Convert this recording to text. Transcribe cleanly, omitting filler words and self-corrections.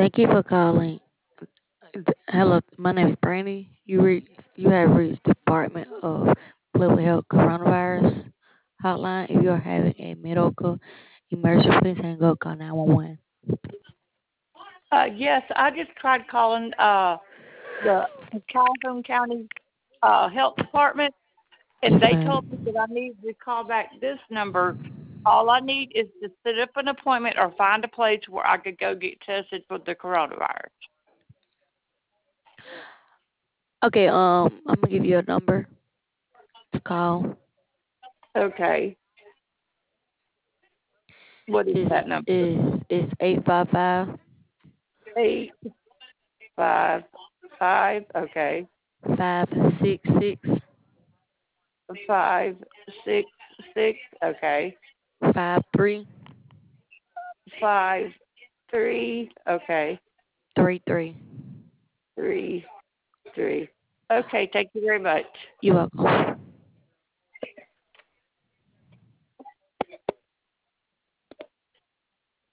Thank you for calling. Hello, my name is Brandy. You have reached Department of Public Health Coronavirus Hotline. If you are having a medical emergency, please hang up. Call 911. Yes, I just tried calling the Calhoun County Health Department, and Yes, they told me ma'am. that I need to call back this number. All I need is to set up an appointment or find a place where I could go get tested for the coronavirus. Okay. I'm gonna give you a number to call. Okay, what is It's that number? it's 855 855. Okay, 566 566. Okay, 5333. 53. Okay, 3 3. Okay, thank you very much. You're welcome.